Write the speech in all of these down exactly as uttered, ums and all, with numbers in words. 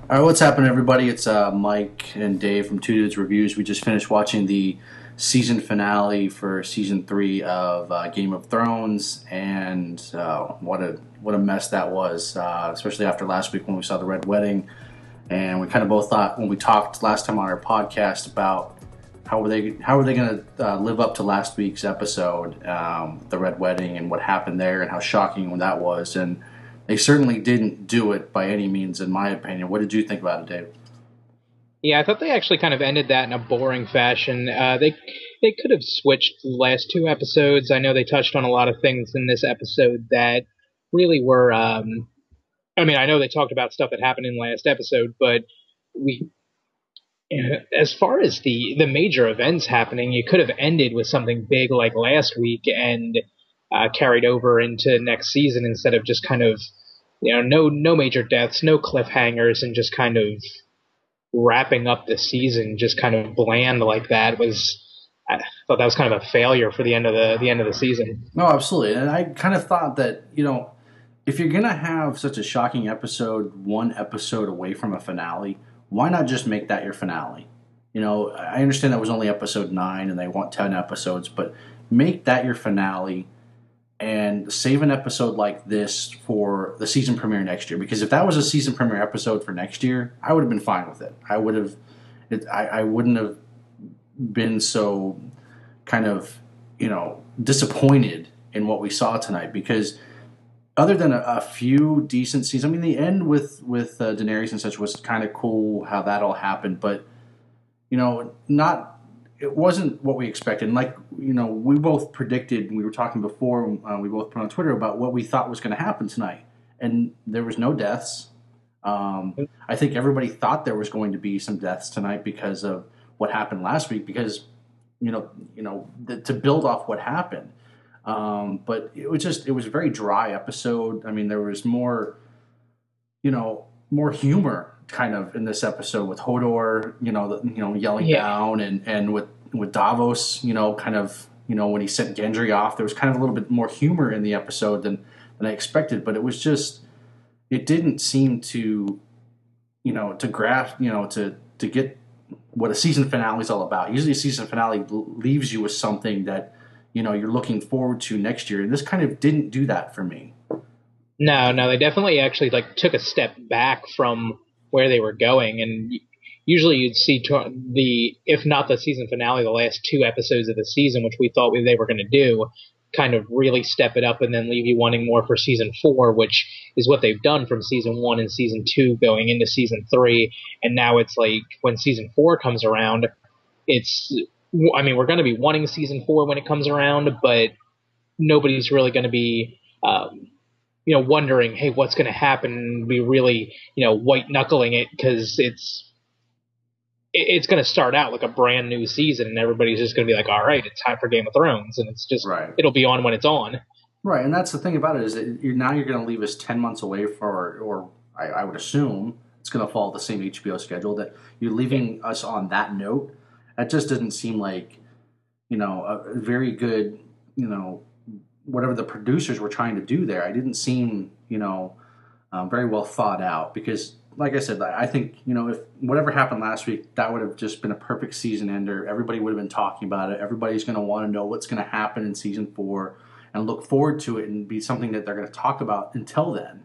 All right, what's happening, everybody? It's uh, Mike and Dave from Two Dudes Reviews. We just finished watching the season finale for season three of uh, Game of Thrones, and uh, what a what a mess that was. Uh, especially after last week when we saw the Red Wedding, and we kind of both thought when we talked last time on our podcast about how were they how were they going to uh, live up to last week's episode, um, the Red Wedding, and what happened there, and how shocking that was, and they certainly didn't do it by any means, in my opinion. What did you think about it, Dave? Yeah, I thought they actually kind of ended that in a boring fashion. Uh, they they could have switched the last two episodes. I know they touched on a lot of things in this episode that really were. Um, I mean, I know they talked about stuff that happened in the last episode, but we, as far as the the major events happening, you could have ended with something big like last week and uh, carried over into next season instead of just kind of, you know, no no major deaths, no cliffhangers, and just kind of wrapping up the season just kind of bland like that was. I thought that was kind of a failure for the end of the the end of the season. No, absolutely. And I kind of thought that, you know, if you're going to have such a shocking episode, one episode away from a finale, why not just make that your finale? You know, I understand that was only episode nine and they want ten episodes, but make that your finale and save an episode like this for the season premiere next year. Because if that was a season premiere episode for next year, I would have been fine with it. I would have, it, I, I wouldn't have been so kind of, you know, disappointed in what we saw tonight, because other than a, a few decent scenes, I mean, the end with with uh, Daenerys and such was kind of cool how that all happened, but you know, not it wasn't what we expected. And like, you know, we both predicted, we were talking before, uh, we both put on Twitter about what we thought was going to happen tonight, and there was no deaths. Um, I think everybody thought there was going to be some deaths tonight because of what happened last week, because you know, you know, the, to build off what happened. Um, but it was just, it was a very dry episode. I mean, there was more, you know, more humor kind of in this episode with Hodor, you know, the, you know, yelling Yeah. down, and, and with, with Davos, you know, kind of, you know, when he sent Gendry off, there was kind of a little bit more humor in the episode than, than I expected, but it was just, it didn't seem to, you know, to grasp, you know, to, to get what a season finale is all about. Usually a season finale leaves you with something that, you know, you're looking forward to next year. And this kind of didn't do that for me. No, no, they definitely actually like took a step back from where they were going, and usually you'd see to- the, if not the season finale, the last two episodes of the season, which we thought they were going to do, kind of really step it up and then leave you wanting more for season four, which is what they've done from season one and season two going into season three. And now it's like when season four comes around, it's, I mean, we're going to be wanting season four when it comes around, but nobody's really going to be, um, you know, wondering, hey, what's going to happen, and be really, you know, white knuckling it, because it's it's going to start out like a brand new season, and everybody's just going to be like, all right, it's time for Game of Thrones, and it's just Right. it'll be on when it's on. Right, and that's the thing about it, is that you're, now you're going to leave us ten months away for, or I, I would assume it's going to follow the same H B O schedule, that you're leaving us on that note. That just doesn't seem like, you know, a very good, you know, whatever the producers were trying to do there. I didn't seem, you know, um, very well thought out, because, like I said, I think, you know, if whatever happened last week, that would have just been a perfect season ender. Everybody would have been talking about it. Everybody's going to want to know what's going to happen in season four and look forward to it and be something that they're going to talk about until then.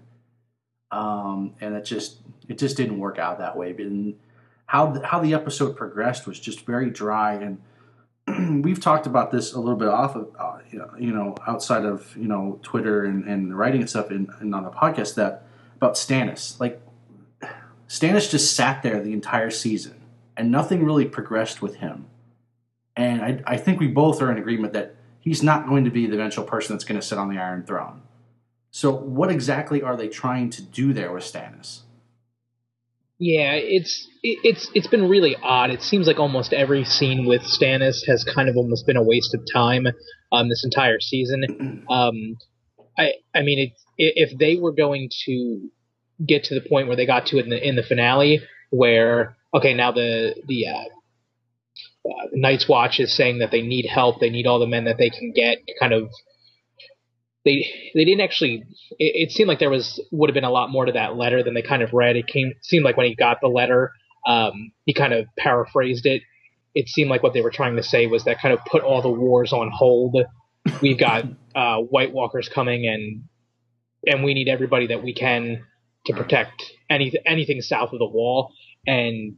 Um, and it just it just didn't work out that way. But how the, how the episode progressed was just very dry, and we've talked about this a little bit off of, uh, you know, outside of, you know, Twitter and, and writing and stuff, and, and on the podcast, that about Stannis. Like, Stannis just sat there the entire season, and nothing really progressed with him. And I, I think we both are in agreement that he's not going to be the eventual person that's going to sit on the Iron Throne. So what exactly are they trying to do there with Stannis? Yeah, it's it, it's it's been really odd. It seems like almost every scene with Stannis has kind of almost been a waste of time um, this entire season. Um, I I mean, it, if they were going to get to the point where they got to it in the in the finale, where okay, now the the uh, uh, Night's Watch is saying that they need help, they need all the men that they can get, kind of they they didn't actually. It, it seemed like there was would have been a lot more to that letter than they kind of read. It came seemed like when he got the letter, um, he kind of paraphrased it. It seemed like what they were trying to say was that kind of put all the wars on hold. We've got uh, White Walkers coming, and and we need everybody that we can to protect any anything south of the wall. And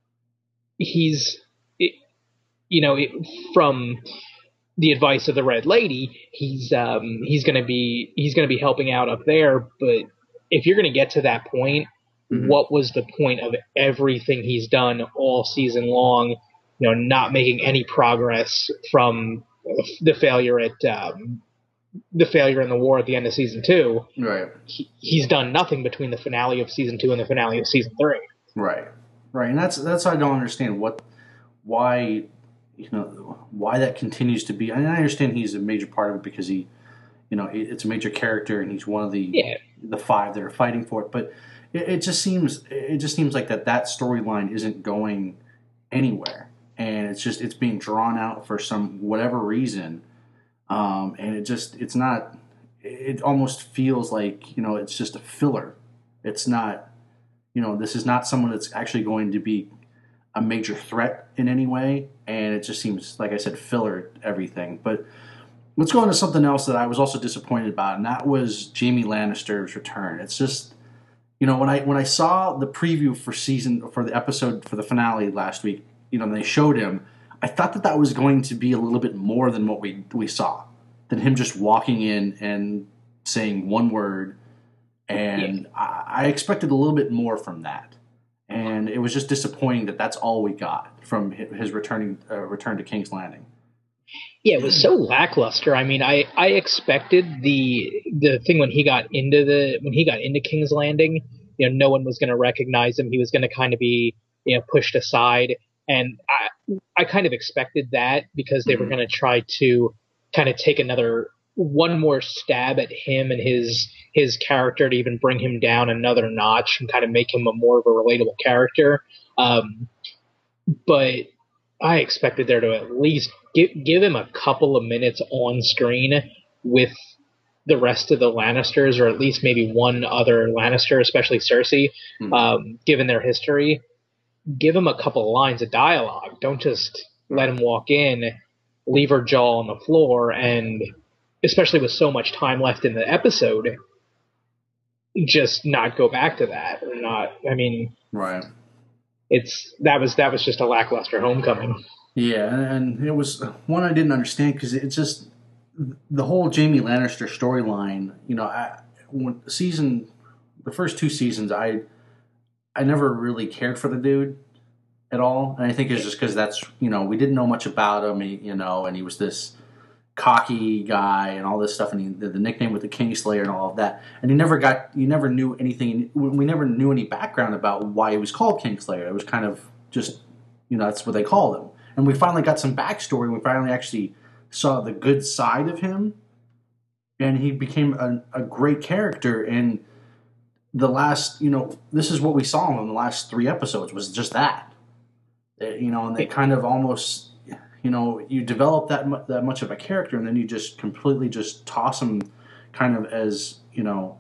he's, it, you know, it, from the advice of the Red Lady, he's um, he's going to be he's going to be helping out up there. But if you're going to get to that point, mm-hmm. what was the point of everything he's done all season long? You know, not making any progress from the failure at um, the failure in the war at the end of season two. Right. He, he's done nothing between the finale of season two and the finale of season three. Right. Right. And that's that's I don't understand what why you know why that continues to be. I mean, I understand he's a major part of it because he you know it's a major character and he's one of the yeah. the five that are fighting for it. But it, it just seems it just seems like that that storyline isn't going anywhere. And it's just it's being drawn out for some whatever reason, um, and it just it's not. It almost feels like you know it's just a filler. It's not, you know, this is not someone that's actually going to be a major threat in any way, and it just seems like I said filler everything. But let's go on to something else that I was also disappointed about, and that was Jaime Lannister's return. It's just, you know, when I when I saw the preview for season for the episode for the finale last week. You know, they showed him. I thought that that was going to be a little bit more than what we we saw, than him just walking in and saying one word. And yeah. I, I expected a little bit more from that, and it was just disappointing that that's all we got from his returning uh, return to King's Landing. Yeah, it was so lackluster. I mean, I, I expected the the thing when he got into the when he got into King's Landing. You know, no one was going to recognize him. He was going to kind of be you know pushed aside. And I, I kind of expected that because they mm-hmm. were going to try to kind of take another one more stab at him and his his character to even bring him down another notch and kind of make him a more of a relatable character. Um, but I expected there to at least give, give him a couple of minutes on screen with the rest of the Lannisters, or at least maybe one other Lannister, especially Cersei, mm-hmm. um, given their history. Give him a couple of lines of dialogue. Don't just let him walk in, leave her jaw on the floor, and especially with so much time left in the episode, just not go back to that. Or not. I mean, right. It's that was that was just a lackluster homecoming. Yeah, and it was one I didn't understand because it's just the whole Jaime Lannister storyline. You know, I, when season the first two seasons, I. I never really cared for the dude at all. And I think it's just because that's, you know, we didn't know much about him, you know, and he was this cocky guy and all this stuff. And he, the, the nickname with the Kingslayer and all of that. And he never got, you never knew anything. We never knew any background about why he was called Kingslayer. It was kind of just, you know, that's what they called him. And we finally got some backstory. We finally actually saw the good side of him. And he became a, a great character. And the last, you know, this is what we saw in the last three episodes was just that, it, you know, and they kind of almost, you know, you develop that mu- that much of a character and then you just completely just toss him kind of as, you know,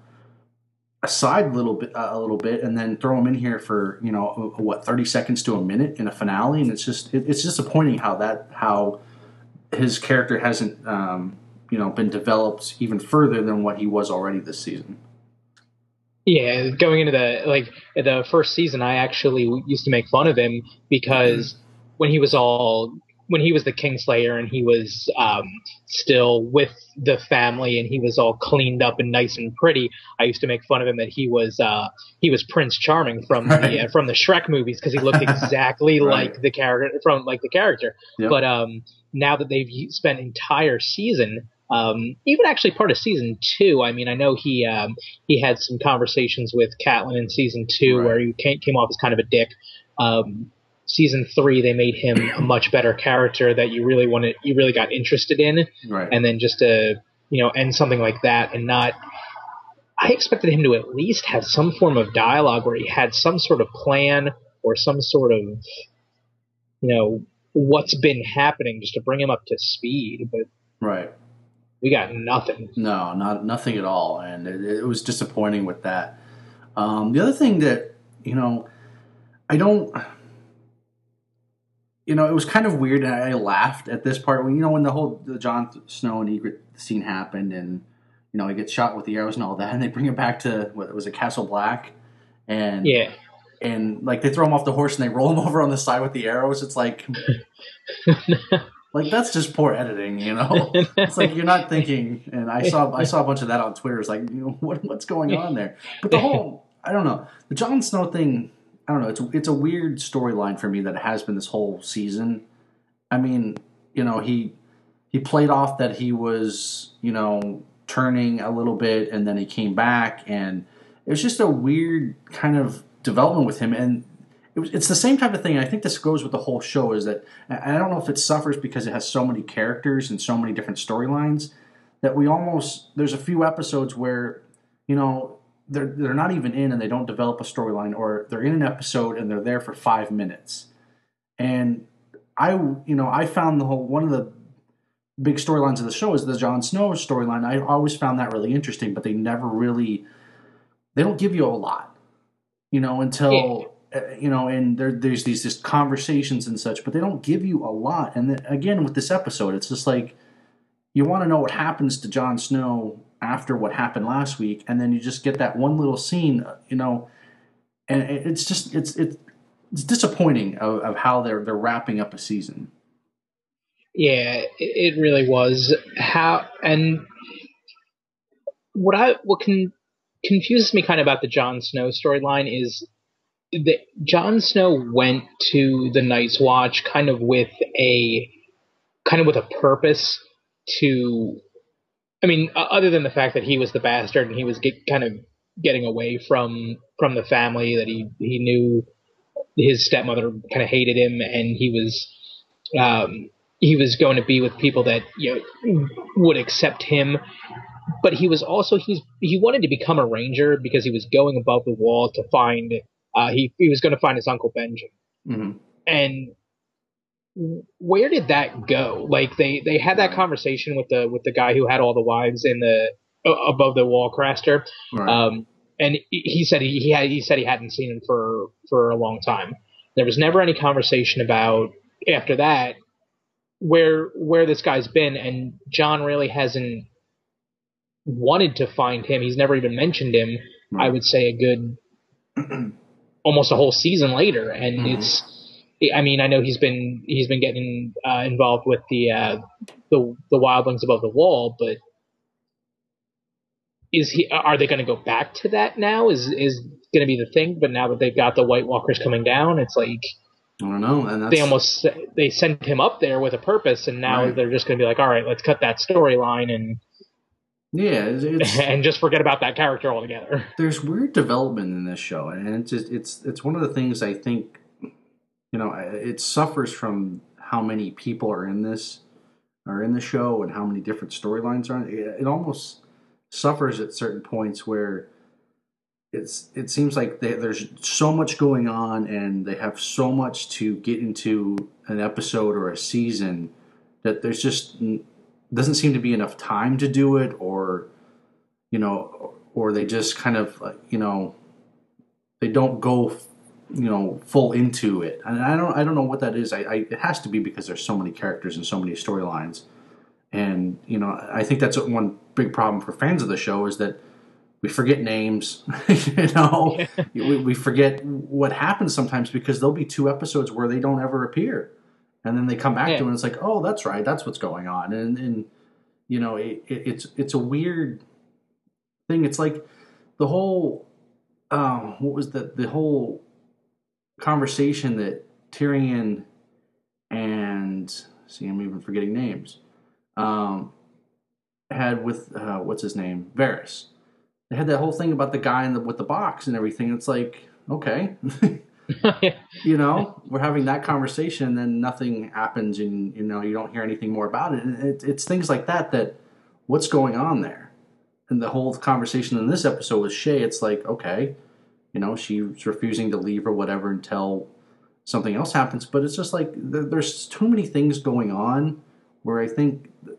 aside a little bit, uh, a little bit, and then throw him in here for, you know, what, thirty seconds to a minute in a finale. And it's just, it, it's disappointing how that, how his character hasn't, um, you know, been developed even further than what he was already this season. Yeah, going into the like the first season, I actually used to make fun of him because mm-hmm. when he was all when he was the Kingslayer and he was um, still with the family and he was all cleaned up and nice and pretty, I used to make fun of him that he was uh, he was Prince Charming from right. the uh, from the Shrek movies because he looked exactly right. like the character from like the character. Yep. But um, now that they've spent entire season. Um, even actually part of season two, I mean, I know he um, he had some conversations with Catelyn in season two right. where he came, came off as kind of a dick. Um, season three, they made him a much better character that you really wanted, you really got interested in. Right. And then just to, you know, end something like that and not. I expected him to at least have some form of dialogue where he had some sort of plan or some sort of, you know, what's been happening just to bring him up to speed. But right. we got nothing. No, not nothing at all, and it, it was disappointing with that. Um, the other thing that you know, I don't, you know, it was kind of weird, and I laughed at this part when you know when the whole the Jon Snow and Egret scene happened, and you know he gets shot with the arrows and all that, and they bring him back to what was it, Castle Black, and Yeah. and like they throw him off the horse and they roll him over on the side with the arrows. It's like. Like that's just poor editing, you know. It's like you're not thinking. And I saw I saw a bunch of that on Twitter. It's like, you know, what what's going on there? But the whole I don't know the Jon Snow thing. I don't know. It's it's a weird storyline for me that it has been this whole season. I mean, you know, he he played off that he was you know turning a little bit, and then he came back, and it was just a weird kind of development with him. And It was, it's the same type of thing. I think this goes with the whole show. Is that I don't know if it suffers because it has so many characters and so many different storylines that we almost there's a few episodes where you know they're they're not even in and they don't develop a storyline, or they're in an episode and they're there for five minutes. And I you know I found the whole one of the big storylines of the show is the Jon Snow storyline. I always found that really interesting, but they never really they don't give you a lot, you know, until. Yeah. You know, and there, there's these just conversations and such, but they don't give you a lot. And then, again, with this episode, it's just like you want to know what happens to Jon Snow after what happened last week, and then you just get that one little scene, you know, and it's just it's it's, it's disappointing of, of how they're they're wrapping up a season. Yeah, it really was. How and what I what can confuses me kind of about the Jon Snow storyline is. The, Jon Snow went to the Night's Watch kind of with a kind of with a purpose to. I mean, uh, other than the fact that he was the bastard and he was get, kind of getting away from from the family, that he he knew his stepmother kind of hated him, and he was um, he was going to be with people that you know would accept him. But he was also he's he wanted to become a ranger because he was going above the wall to find. Uh, he he was going to find his Uncle Benjen. Mm-hmm. And where did that go? Like they, they had that conversation with the with the guy who had all the wives in the uh, above the wall Craster, Right. um, and he said he, he had he said he hadn't seen him for for a long time. There was never any conversation about after that where where this guy's been, and Jon really hasn't wanted to find him. He's never even mentioned him. Right. I would say a good. Almost a whole season later, and mm-hmm. it's. I mean, I know he's been he's been getting uh, involved with the uh, the the wildlings above the wall, but is he? Are they going to go back to that now? Is is going to be the thing? But now that they've got the White Walkers coming down, it's like I don't know. And that's... they almost they sent him up there with a purpose, and now right. they're just going to be like, all right, let's cut that storyline and. Yeah, it's, it's, and just forget about that character altogether. There's weird development in this show, and it's just it's it's one of the things I think, you know, it suffers from how many people are in this, are in the show, and how many different storylines are. It, it almost suffers at certain points where it's it seems like they, there's so much going on, and they have so much to get into an episode or a season that there's just. Doesn't seem to be enough time to do it, or you know, or they just kind of you know, they don't go you know full into it. And I don't I don't know what that is. I, I it has to be because there's so many characters and so many storylines, and you know I think that's one big problem for fans of the show is that we forget names. you know, yeah. we, we forget what happens sometimes because there'll be two episodes where they don't ever appear. And then they come back yeah. to it and it's like, oh, that's right. That's what's going on. And, and you know, it, it, it's it's a weird thing. It's like the whole, um, what was the, the whole conversation that Tyrion and, see, I'm even forgetting names, um, had with, uh, what's his name? Varys. They had that whole thing about the guy in the, with the box and everything. It's like, okay. you know, we're having that conversation and then nothing happens and, you know, you don't hear anything more about it. And it, it's things like that that what's going on there? And the whole conversation in this episode with Shay, it's like, okay, you know, she's refusing to leave or whatever until something else happens. But it's just like there, there's too many things going on where I think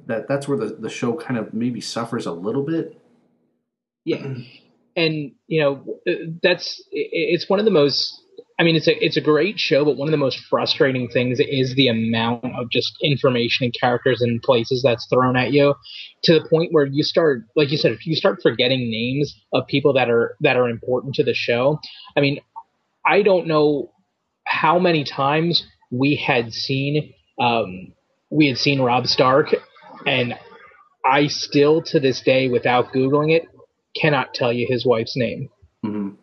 that that's where the, the show kind of maybe suffers a little bit. Yeah. And, you know, that's, it's one of the most, I mean, it's a, it's a great show, but one of the most frustrating things is the amount of just information and characters and places that's thrown at you, to the point where you start, like you said, if you start forgetting names of people that are, that are important to the show. I mean, I don't know how many times we had seen, um, we had seen Robb Stark, and I still to this day, without Googling it, cannot tell you his wife's name. Mm-hmm.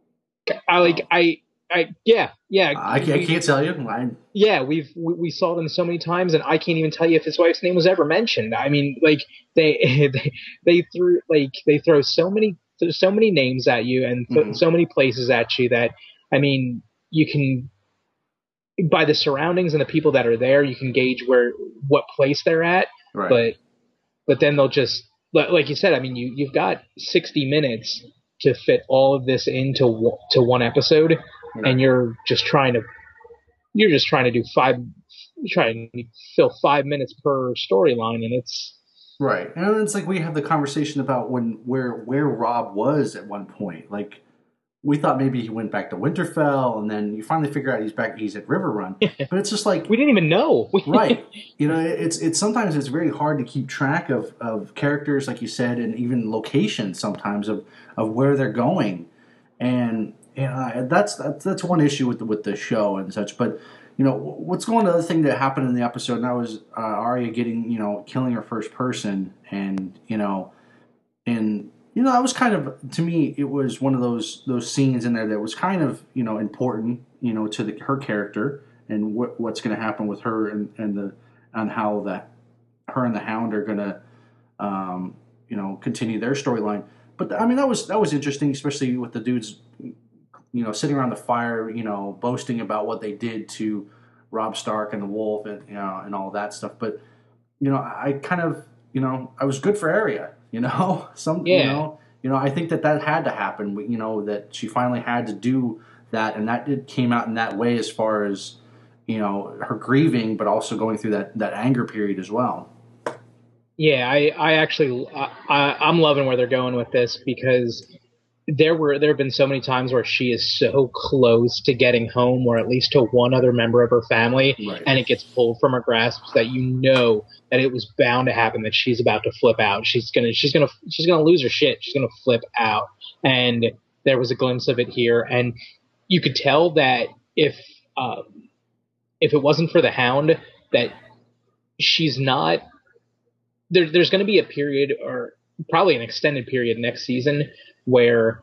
I like oh. I I yeah yeah. I can't, I can't tell you. I... Yeah, we've we, we saw them so many times, and I can't even tell you if his wife's name was ever mentioned. I mean, like they they, they threw like they throw so many so many names at you and th- mm-hmm. so many places at you that, I mean, you can, by the surroundings and the people that are there, you can gauge where what place they're at. Right. But but then they'll just, like you said, I mean, you, you've got sixty minutes to fit all of this into to one episode, right. and you're just trying to, you're just trying to do five, you're trying to fill five minutes per storyline, and it's right. And it's like we have the conversation about when where where Robb was at one point. Like, we thought maybe he went back to Winterfell, and then you finally figure out he's back. He's at Riverrun, but it's just like we didn't even know. Right? You know, it's it's sometimes it's very hard to keep track of, of characters, like you said, and even locations sometimes of, of where they're going, and you know, that's that's that's one issue with the, with the show and such. But you know, what's going to the other thing that happened in the episode, and that was uh, Arya getting, you know, killing her first person, and you know, and. You know, that was kind of, to me, it was one of those those scenes in there that was kind of, you know, important, you know, to the, her character and what what's going to happen with her and, and the and how that her and the Hound are going to, um, you know, continue their storyline. But I mean, that was that was interesting, especially with the dudes, you know, sitting around the fire, you know, boasting about what they did to Robb Stark and the Wolf and you know and all that stuff. But you know, I kind of, you know, I was good for Arya. You know, some, yeah. you know, you know, I think that that had to happen, you know, that she finally had to do that. And that it came out in that way as far as, you know, her grieving, but also going through that, that anger period as well. Yeah, I, I actually, I, I'm loving where they're going with this, because there were, there have been so many times where she is so close to getting home, or at least to one other member of her family, right. and it gets pulled from her grasp, that you know that it was bound to happen, that she's about to flip out. She's gonna, she's gonna, she's gonna lose her shit. She's gonna flip out. And there was a glimpse of it here, and you could tell that if, um, if it wasn't for the Hound, that she's not. There, there's going to be a period, or probably an extended period next season, where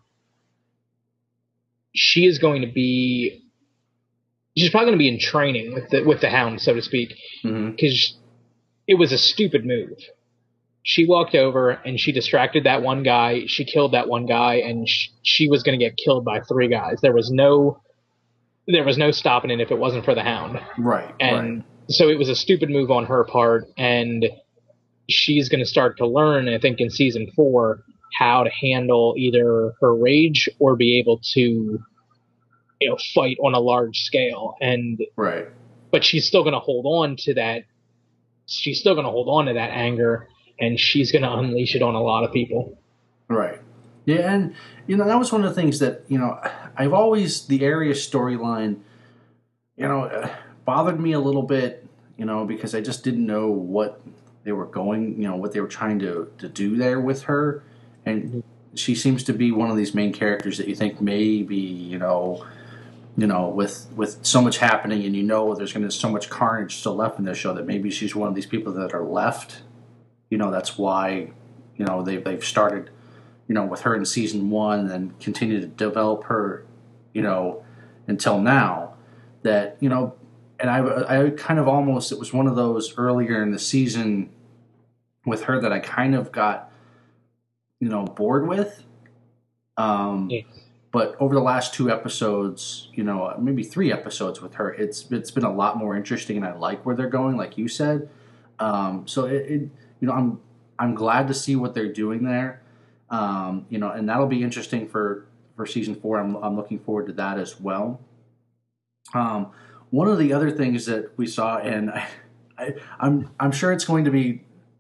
she is going to be, she's probably going to be in training with the with the Hound, so to speak, because mm-hmm. it was a stupid move. She walked over and she distracted that one guy. She killed that one guy, and she, she was going to get killed by three guys. There was no, there was no stopping it if it wasn't for the Hound. Right. And right. so it was a stupid move on her part, and she's going to start to learn, I think, in season four, how to handle either her rage or be able to, you know, fight on a large scale. And right. But she's still going to hold on to that. She's still going to hold on to that anger, and she's going to unleash it on a lot of people. Right. Yeah, and you know, that was one of the things that, you know, I've always, the Arya storyline, you know, uh, bothered me a little bit, you know, because I just didn't know what they were going, you know, what they were trying to, to do there with her. And she seems to be one of these main characters that you think maybe, you know, you know, with with so much happening, and you know there's going to be so much carnage still left in this show, that maybe she's one of these people that are left. You know, that's why, you know, they've, they've started, you know, with her in season one, and then continue to develop her, you know, until now. That, you know, and I, I kind of almost, it was one of those earlier in the season with her that I kind of got, you know, bored with. Um, yeah. But over the last two episodes, you know, maybe three episodes with her, it's it's been a lot more interesting, and I like where they're going, like you said. Um, so it, it, you know, I'm I'm glad to see what they're doing there. Um, you know, and that'll be interesting for, for season four. I'm I'm looking forward to that as well. Um, one of the other things that we saw, and I, I, I'm I'm sure it's going to be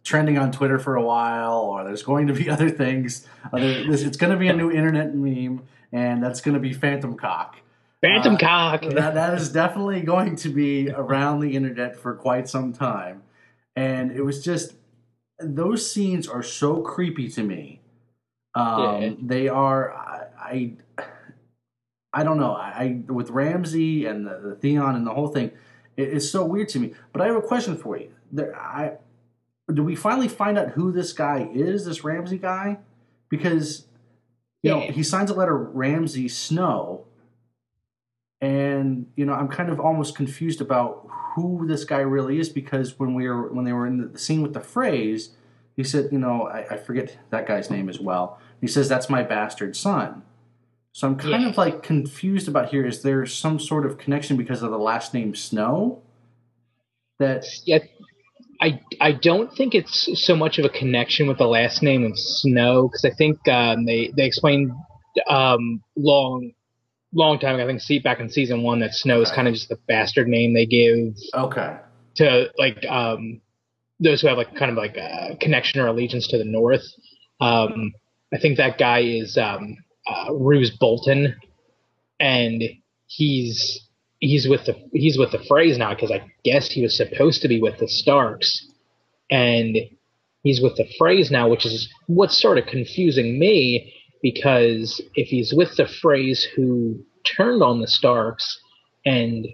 trending on Twitter for a while, or there's going to be other things. Other, this, it's going to be a new internet meme, and that's going to be Phantom Cock. Phantom Uh, Cock. that that is definitely going to be around the internet for quite some time, and it was just those scenes are so creepy to me. Um, Yeah. They are. I, I I don't know. I, I with Ramsey and the, the Theon and the whole thing, it, it's so weird to me. But I have a question for you. There, I do we finally find out who this guy is? This Ramsey guy, because you know Yeah. he signs a letter Ramsey Snow, and you know I'm kind of almost confused about who this guy really is, because when we were when they were in the scene with the phrase, he said, you know, I, I forget that guy's name as well. He says that's my bastard son. So I'm kind Yeah. of like confused about here. Is there some sort of connection because of the last name Snow? That Yeah, I I don't think it's so much of a connection with the last name of Snow, because I think um, they they explained um, long long time ago, I think see back in season one, that Snow is Okay. kind of just the bastard name they give okay, to like um, those who have like kind of like a connection or allegiance to the North. Um, I think that guy is um, uh, Roose Bolton, and he's he's with the he's with the Freys now, because I guess he was supposed to be with the Starks, and he's with the Freys now, which is what's sort of confusing me, because if he's with the Freys who turned on the Starks, and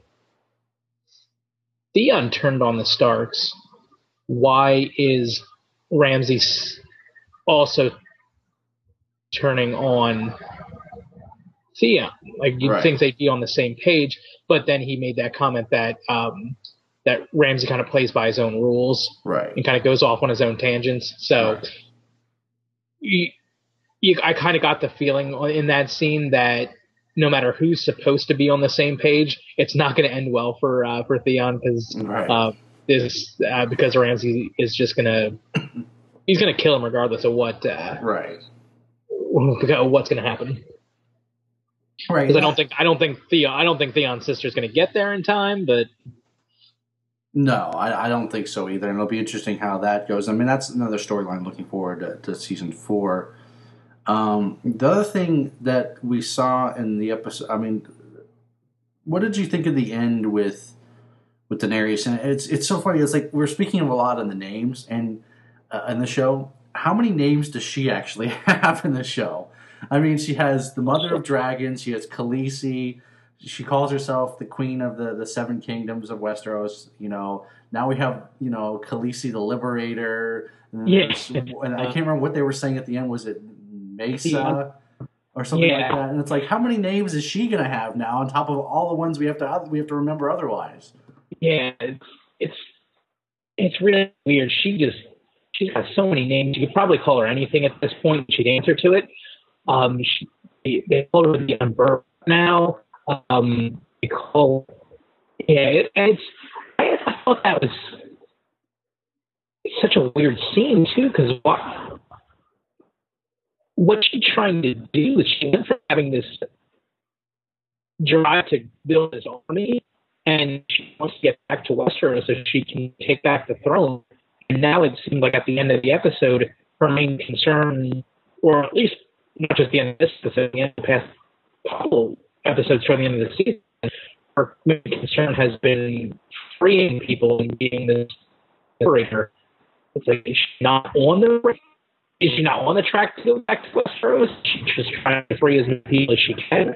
Theon turned on the Starks, why is Ramsay also turning on Theon? Like, you'd right, think they'd be on the same page, but then he made that comment that um, that Ramsay kind of plays by his own rules right, and kind of goes off on his own tangents. So right. you, you, I kind of got the feeling in that scene that no matter who's supposed to be on the same page, it's not going to end well for uh, for Theon, because Right. uh, this uh, because Ramsay is just gonna he's gonna kill him regardless of what uh, right, what's gonna happen. right. Because I don't think I don't think Theon I don't think Theon's sister's gonna get there in time, but No, I, I don't think so either, and it'll be interesting how that goes. I mean, that's another storyline looking forward to, to season four. Um, the other thing that we saw in the episode, I mean, what did you think of the end with with Daenerys? And it's it's so funny. It's like we're speaking of a lot of the names and uh, in the show. How many names does she actually have in the show? I mean, she has the Mother of Dragons. She has Khaleesi. She calls herself the Queen of the, the Seven Kingdoms of Westeros. You know, now we have, you know, Khaleesi the Liberator. And, yeah, and I can't remember what they were saying at the end. Was it Mesa or something Yeah. like that? And it's like, how many names is she gonna have now on top of all the ones we have to we have to remember otherwise? yeah, it's it's it's really weird. She just she's got so many names. You could probably call her anything at this point. She'd answer to it. Um, she, they call her the Unburned now. Um, they call yeah, it, and it's I, I thought that was such a weird scene too, because what what's she trying to do? She went from having this drive to build this army, and she wants to get back to Westeros so she can take back the throne. And now it seemed like at the end of the episode, her main concern, or at least not just the end of this episode, the end of the past couple episodes toward the end of the season, her main concern has been freeing people and being this liberator. It's like, is she not on the is she not on the track to go back to Westeros? She's just trying to free as many people as she can.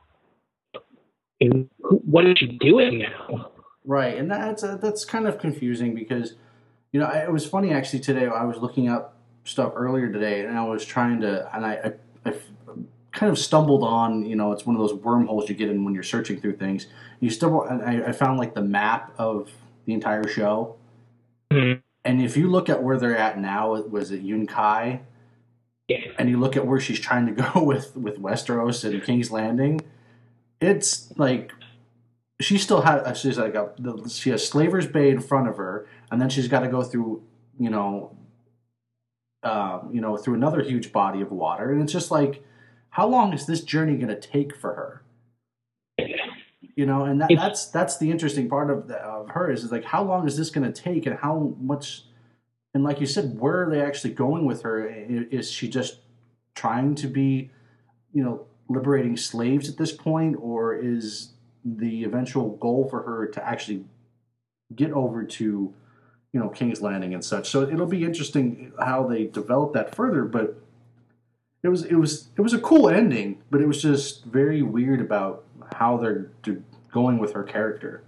And what is she doing now? Right, and that's uh, that's kind of confusing because, you know, I, it was funny actually today. I was looking up stuff earlier today, and I was trying to, and I, I, I kind of stumbled on, you know, it's one of those wormholes you get in when you're searching through things. You stumble, and I, I found like the map of the entire show, Mm-hmm. and if you look at where they're at now, was it Yunkai? Yeah. And you look at where she's trying to go with with Westeros and King's Landing. It's like she still has she's like a, she has Slaver's Bay in front of her, and then she's got to go through you know, um, you know, through another huge body of water, and it's just like, how long is this journey going to take for her? You know, and that, that's that's the interesting part of the, of her is, is like, how long is this going to take, and how much and like you said, where are they actually going with her? Is she just trying to be, you know, liberating slaves at this point, or is the eventual goal for her to actually get over to, you know, King's Landing and such? So it'll be interesting how they develop that further. But it was it was it was a cool ending, but it was just very weird about how they're going with her character.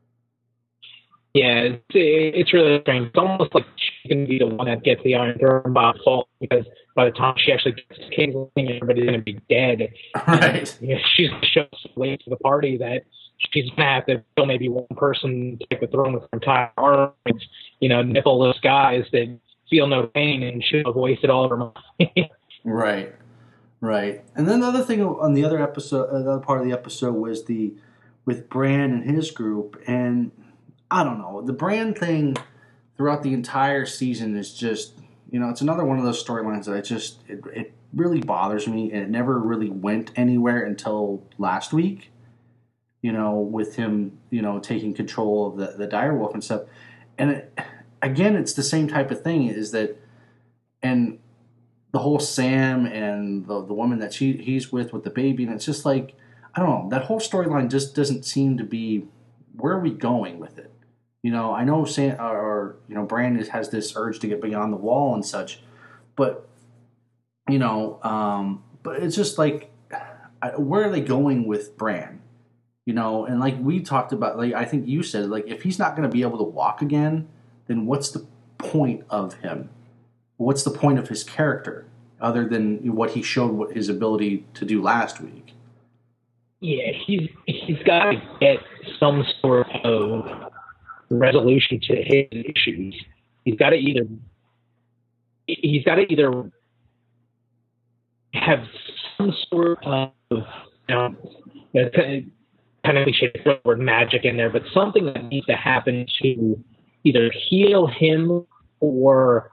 Yeah, it's, it's really strange. It's almost like she can be the one that gets the Iron Throne by default, because by the time she actually gets to King's Landing, everybody's going to be dead. Right. And, you know, she's going to show so late to the party that she's going to have to kill maybe one person to take the throne with her entire army. You know, nippleless guys that feel no pain and should have wasted all of her money. Right, right. And then the other thing on the other episode, uh, the other part of the episode was the with Bran and his group, and I don't know, the Bran thing throughout the entire season is just, you know, it's another one of those storylines that I just it, it really bothers me, and it never really went anywhere until last week. You know, with him, you know, taking control of the the direwolf and stuff, and it, again, it's the same type of thing. Is that and the whole Sam and the the woman that she he's with with the baby, and it's just like, I don't know, that whole storyline just doesn't seem to be, where are we going with it? You know, I know Sam or, or you know Bran has this urge to get beyond the wall and such, but you know, um, but it's just like, where are they going with Bran? You know, and like we talked about, like I think you said, like if he's not going to be able to walk again, then what's the point of him? What's the point of his character other than what he showed, what his ability to do last week? Yeah, he's he's got to get some sort of resolution to his issues. He's got to either he's got to either have some sort of, you know, kind of cliche word magic in there, but something that needs to happen to either heal him, or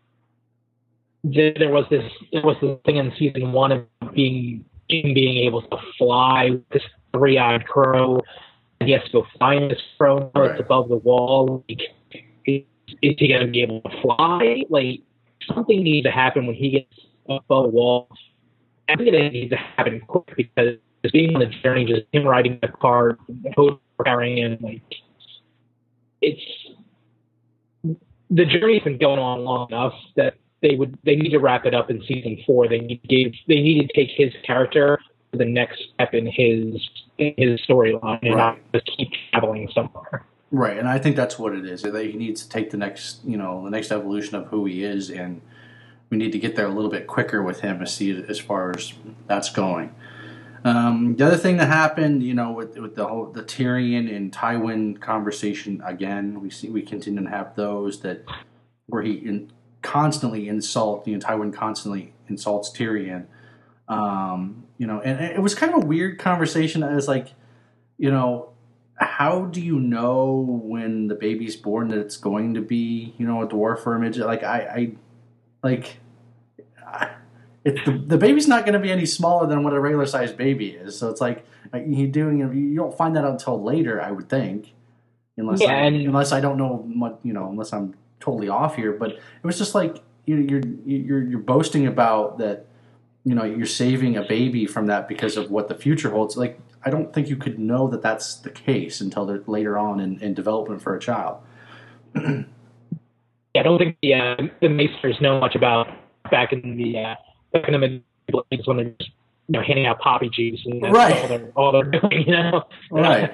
there was this there was this thing in season one of being being able to fly with this three-eyed crow. He has to go find this crow that's right above the wall. Like, is, is he going to be able to fly? Like, something needs to happen when he gets above the wall. I think it needs to happen quick, because just being on the journey, just him riding the car, carrying him, like, it's the journey's been going on long enough that they would they need to wrap it up in season four. They need to give, they need to take his character to the next step in his in his storyline, and right, not just keep traveling somewhere. Right, and I think that's what it is. That he needs to take the next, you know, the next evolution of who he is, and we need to get there a little bit quicker with him to see as far as that's going. Um, the other thing that happened, you know, with with the whole the Tyrion and Tywin conversation again, we see we continue to have those that where he in, constantly insult, you know, Tywin constantly insults Tyrion. Um, you know, and it was kind of a weird conversation. I was like, you know, how do you know when the baby's born that it's going to be, you know, a dwarf or a midget? Like, I, I like, I, it, the, the baby's not going to be any smaller than what a regular sized baby is. So it's like, you doing, you don't find that out until later, I would think, unless yeah, I, and, unless I don't know what, you know, unless I'm totally off here. But it was just like, you, you're you're you're boasting about that. You know, you're saving a baby from that because of what the future holds. Like, I don't think you could know that that's the case until they're later on in, in development for a child. Yeah, I don't think the uh, the Maesters know much about back in the uh, back in the mid when they're just, you know, handing out poppy juice and that's right. all they're all they're doing. You know, right,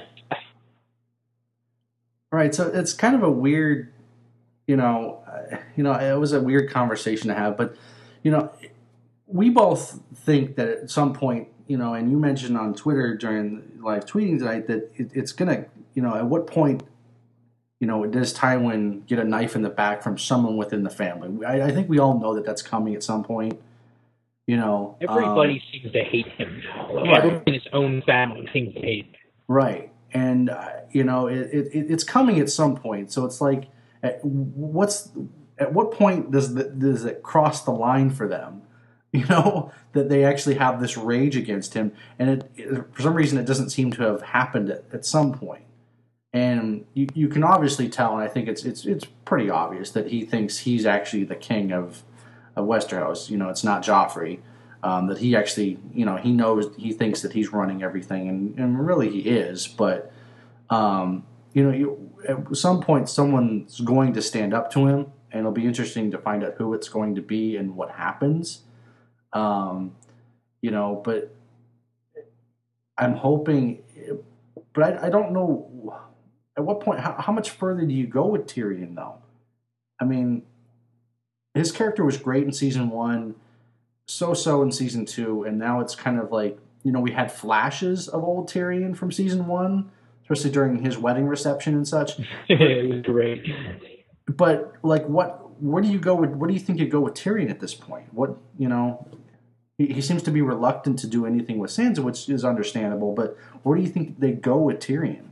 right. So it's kind of a weird, you know, uh, you know, it was a weird conversation to have, but you know. We both think that at some point, you know, and you mentioned on Twitter during live tweeting tonight that it, it's going to, you know, at what point, you know, does Tywin get a knife in the back from someone within the family? I, I think we all know that that's coming at some point, you know. Everybody um, seems to hate him. Like, right. Everyone in his own family seems to hate him. Right. And, uh, you know, it, it, it's coming at some point. So it's like, at, what's, at what point does, the, does it cross the line for them? You know, that they actually have this rage against him, and it, it, for some reason it doesn't seem to have happened at, at some point. And you, you can obviously tell, and I think it's it's it's pretty obvious that he thinks he's actually the king of, of Westeros. You know, it's not Joffrey. Um, that he actually, you know, he knows, he thinks that he's running everything, and, and really he is. But, um, you know, you, at some point someone's going to stand up to him, and it'll be interesting to find out who it's going to be and what happens. Um, you know, but I'm hoping, but I, I don't know at what point, how, how much further do you go with Tyrion, though? I mean, his character was great in season one, so-so in season two, and now it's kind of like, you know, we had flashes of old Tyrion from season one, especially during his wedding reception and such. It was great. But like, what? Where do you go with? What do you think you go with Tyrion at this point? What, you know? He, he seems to be reluctant to do anything with Sansa, which is understandable. But where do you think they go with Tyrion?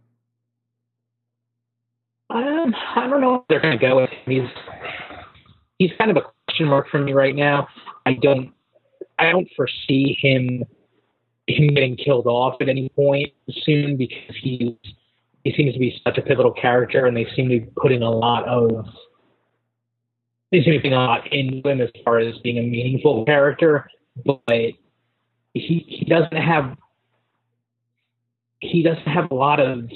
Um, I don't know where they're going to go with him. He's he's kind of a question mark for me right now. I don't I don't foresee him him getting killed off at any point soon, because he's he seems to be such a pivotal character, and they seem to be putting a lot of they seem to be putting a lot into him as far as being a meaningful character. But he he doesn't have he doesn't have a lot of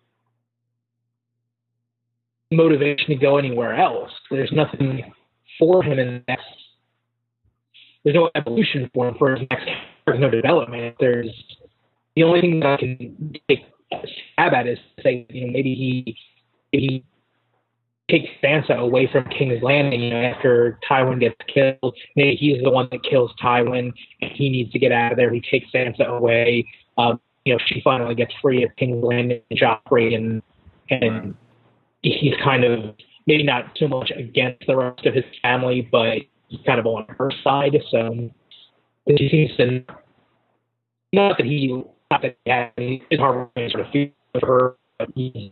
motivation to go anywhere else. There's nothing for him in the next. There's no evolution for him for his next. There's no development. There's the only thing that I can take a stab at is to say, you know, maybe he maybe he takes Sansa away from King's Landing. You know, after Tywin gets killed, maybe he's the one that kills Tywin, and he needs to get out of there. He takes Sansa away. Um, you know, she finally gets free of King's Landing and Joffrey, and and he's kind of maybe not too much against the rest of his family, but he's kind of on her side. So he seems to not that he not that he has any hard sort of feel for her, but he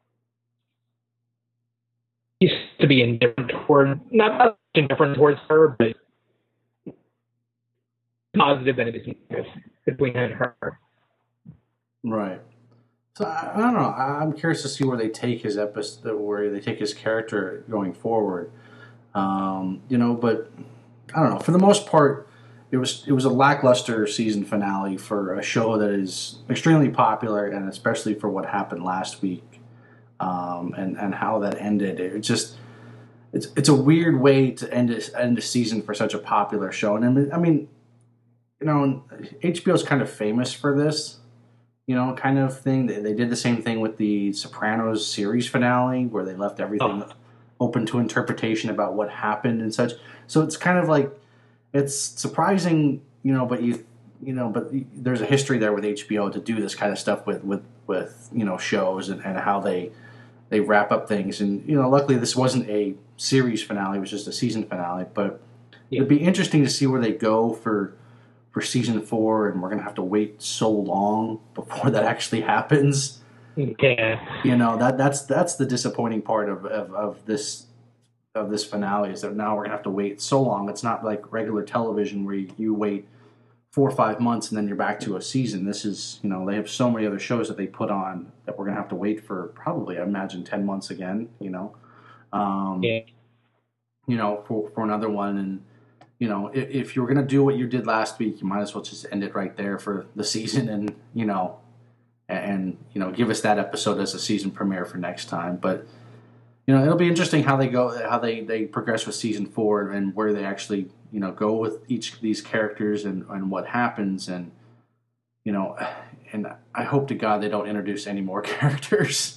he seems to be indifferent toward not indifferent towards her, but positive than it is negative between him and her. Right. So I, I don't know. I'm curious to see where they take his episode, where they take his character going forward. Um, you know, but I don't know. For the most part, it was it was a lackluster season finale for a show that is extremely popular, and especially for what happened last week, um, and and how that ended. It just it's it's a weird way to end a, end a season for such a popular show. And I mean, you know, H B O is kind of famous for this. You know, kind of thing. They, they did the same thing with the Sopranos series finale, where they left everything oh. open to interpretation about what happened and such. So it's kind of like, it's surprising, you know, but you, you know, but there's a history there with H B O to do this kind of stuff with, with, with you know, shows and, and how they they wrap up things. And, you know, luckily this wasn't a series finale; it was just a season finale. But yeah. It'd be interesting to see where they go for. for season four, and we're going to have to wait so long before that actually happens. Yeah. You know, that that's that's the disappointing part of, of, of this of this finale, is that now we're going to have to wait so long. It's not like regular television where you, you wait four or five months and then you're back to a season. This is, you know, they have so many other shows that they put on that we're going to have to wait for probably, I imagine, ten months again, you know. Um, yeah. You know, for, for another one. And, you know, if, if you're going to do what you did last week, you might as well just end it right there for the season, and, you know, and, you know, give us that episode as a season premiere for next time. But, you know, it'll be interesting how they go, how they, they progress with season four, and where they actually, you know, go with each of these characters, and, and what happens. And, you know, and I hope to God they don't introduce any more characters.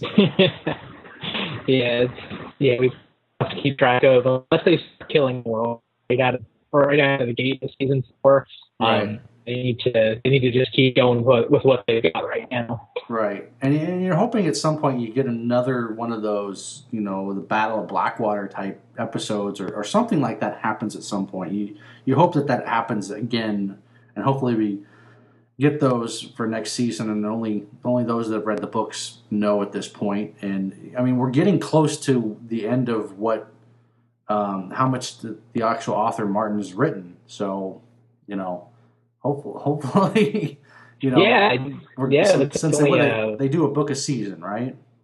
yeah, it's, yeah, we have to keep track of them. Unless they start killing more right out of right out of the gate of season four. Um, right. They need to they need to just keep going with, with what they've got right now. Right, and, and you're hoping at some point you get another one of those, you know, the Battle of Blackwater type episodes, or, or something like that happens at some point. You you hope that that happens again, and hopefully we get those for next season. And only only those that have read the books know at this point. And I mean, we're getting close to the end of what. Um, how much the, the actual author Martin has written. So, you know, hopefully, hopefully, you know, yeah, we're, yeah. since, since they, only, they, uh, they do a book a season, right?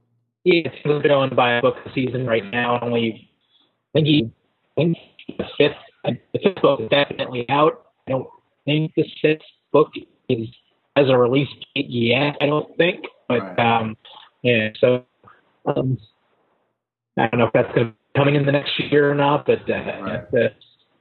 Yeah, it's going by a book a season right now. Only, I think he, I think the fifth, uh, the fifth book is definitely out. I don't think the sixth book is has a release date yet. I don't think, but Right. um, yeah. So um, I don't know if that's going to be coming in the next year or not, but uh, Right. it's,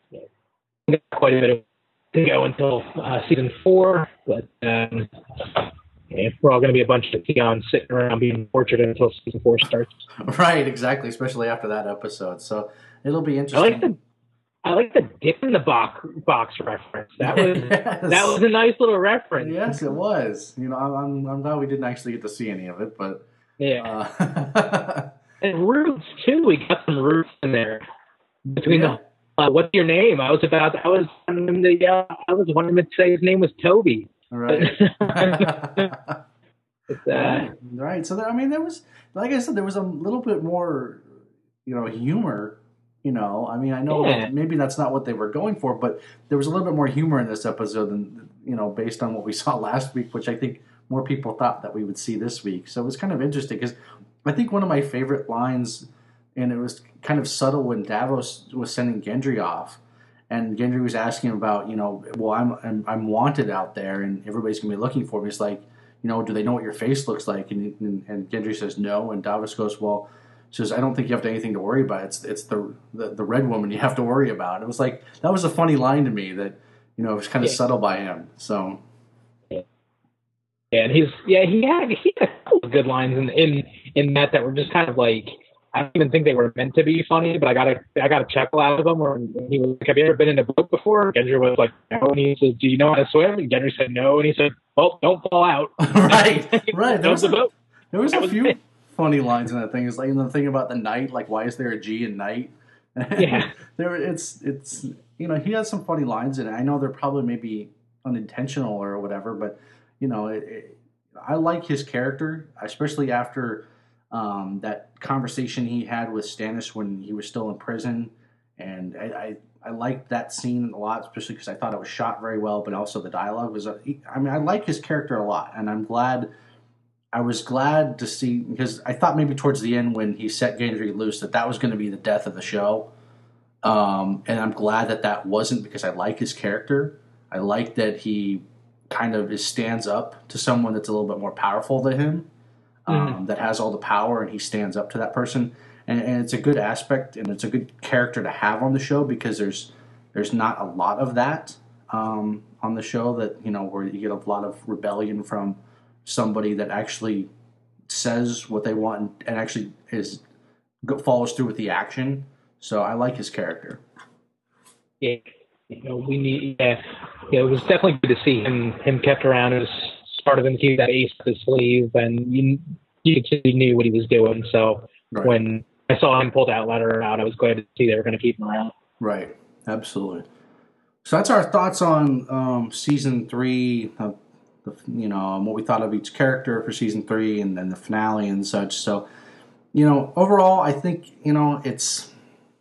uh, quite a bit of to go until uh, season four. But um, yeah, we're all going to be a bunch of peons sitting around being tortured until season four starts. Right, exactly, especially after that episode. So it'll be I interesting. like the I like the dip in the box box reference. That was yes. that was a nice little reference. Yes, it was. You know, I'm I'm glad we didn't actually get to see any of it, but Yeah. uh, And roots too. We got some roots in there between yeah. the. Uh, what's your name? I was about. I was wanting him to. Uh, I was wanting him to say his name was Toby. Right. But, uh, right. Right. So there, I mean, there was, like I said, there was a little bit more, you know, humor. You know, I mean, I know Yeah. that maybe that's not what they were going for, but there was a little bit more humor in this episode than, you know, based on what we saw last week, which I think more people thought that we would see this week. So it was kind of interesting because I think one of my favorite lines, and it was kind of subtle when Davos was sending Gendry off, and Gendry was asking about, you know, well, I'm I'm, I'm wanted out there, and everybody's gonna be looking for me. It's like, you know, do they know what your face looks like? And and, and Gendry says no, and Davos goes, well, says I don't think you have anything to worry about. It's it's the, the the red woman you have to worry about. It was like that was a funny line to me that, you know, it was kind of yeah. subtle by him. So. Yeah, and he's yeah he had he had a couple of good lines in in in that that were just kind of like. I don't even think they were meant to be funny, but I got a I got a chuckle out of them. Where he was like, "Have you ever been in a boat before?" Gendry was like, "No," and he said, "Do you know how to swim?" And Gendry said, "No," and he said, "Well, don't fall out." right, right. There was, the a, boat. there was That a was few it. funny lines in that thing. It's like the thing about the night, like why is there a G in night? Yeah, there it's it's you know he has some funny lines, and I know they're probably maybe unintentional or whatever, but you know it, it, I like his character, especially after. Um, that conversation he had with Stannis when he was still in prison, and I, I, I liked that scene a lot, especially because I thought it was shot very well, but also the dialogue was. I mean, I like his character a lot, and I'm glad. I was glad to see because I thought maybe towards the end when he set Gendry loose that that was going to be the death of the show, um, and I'm glad that that wasn't because I like his character. I like that he kind of is, stands up to someone that's a little bit more powerful than him. Um, mm-hmm. That has all the power, and he stands up to that person, and, and it's a good aspect, and it's a good character to have on the show because there's there's not a lot of that um, on the show. That you know where you get a lot of rebellion from somebody that actually says what they want and, and actually is follows through with the action. So I like his character. Yeah, you know we need. Yeah, yeah, it was definitely good to see him him kept around as. Part of him keep that ace up his sleeve, and you you could see he knew what he was doing. So right. When I saw him pull that letter out, I was glad to see they were going to keep him around. Right, absolutely. So that's our thoughts on um, season three. Uh, the, you know, what we thought of each character for season three, and then the finale and such. So, you know, overall, I think you know it's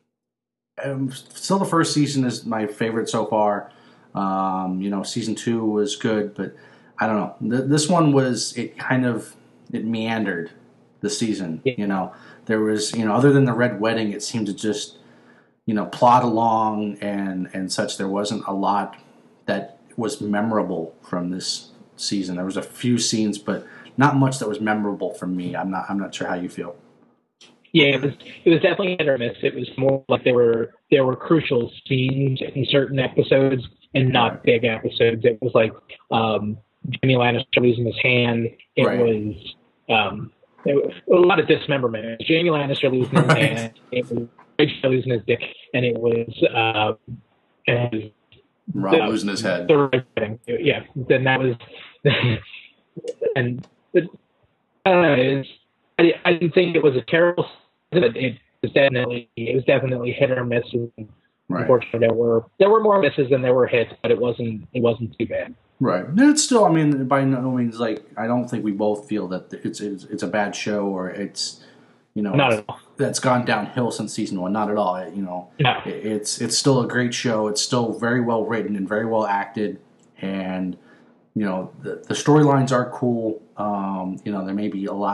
um, still the first season is my favorite so far. Um, you know, season two was good, but. I don't know. This one was, it kind of, it meandered the season, you know. There was, you know, other than the Red Wedding, it seemed to just, you know, plod along and, and such. There wasn't a lot that was memorable from this season. There was a few scenes, but not much that was memorable for me. I'm not, I'm not sure how you feel. Yeah, it was, it was definitely hit or miss. It was more like there were, there were crucial scenes in certain episodes and not big episodes. It was like, um, Jaime Lannister losing his hand. It right. was um, it was a lot of dismemberment. It was Jaime Lannister losing his right. hand. It was Rhaegar losing his dick, and it was uh, and Rob uh, losing his head. The, yeah, then that was and but, uh, it's, I, I didn't think it was a terrible. But it was definitely it was definitely hit or miss. Right. Unfortunately, there were there were more misses than there were hits, but it wasn't it wasn't too bad. Right. And it's still, I mean, by no means, like, I don't think we both feel that it's it's, it's a bad show or it's, you know, not at all. That's gone downhill since season one. Not at all. You know, no. it's it's still a great show. It's still very well written and very well acted, and you know the the storylines are cool. Um, you know, there may be a lot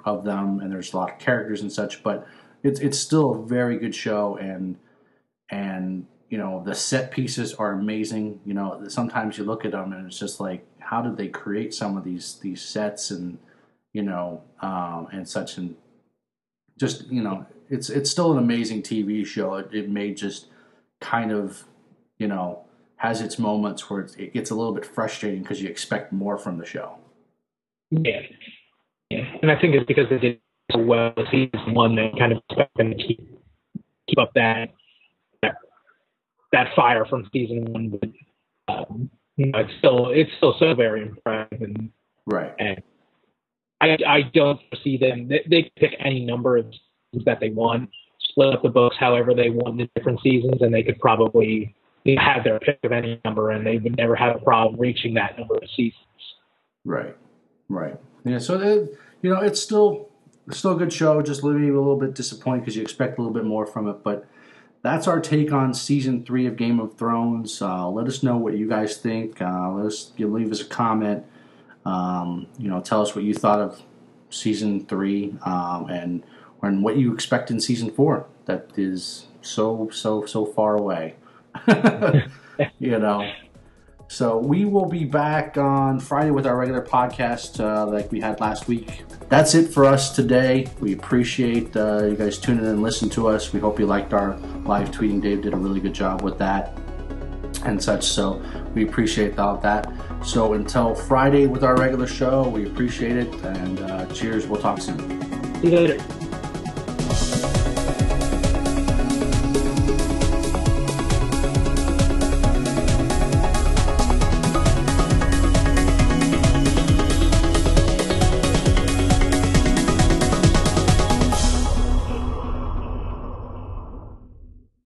of them, and there's a lot of characters and such. But it's it's still a very good show, and and you know the set pieces are amazing. You know, sometimes you look at them and it's just like, how did they create some of these these sets and you know um, and such, and just you know it's it's still an amazing T V show. It, it may just kind of you know has its moments where it gets a little bit frustrating because you expect more from the show. Yeah, yeah, and I think it's because they did so well with season one. They kind of expect them to keep keep up that that, that fire from season one. But um, you know, it's still it's still so very impressive, and right. And I I don't foresee them. They, they can pick any number of seasons that they want, split up the books however they want in different seasons, and they could probably have their pick of any number, and they would never have a problem reaching that number of seasons. Right. Right. Yeah. So it, you know, it's still it's still a good show. Just leaving you a little bit disappointed because you expect a little bit more from it. But that's our take on season three of Game of Thrones. Uh, let us know what you guys think. Uh, let us you leave us a comment. Um, you know, tell us what you thought of season three um, and and what you expect in season four. That is so so so far away. you know. So we will be back on Friday with our regular podcast uh, like we had last week. That's it for us today. We appreciate uh, you guys tuning in and listening to us. We hope you liked our live tweeting. Dave did a really good job with that and such. So we appreciate all of that. So until Friday with our regular show, we appreciate it. And uh, cheers. We'll talk soon. See you later.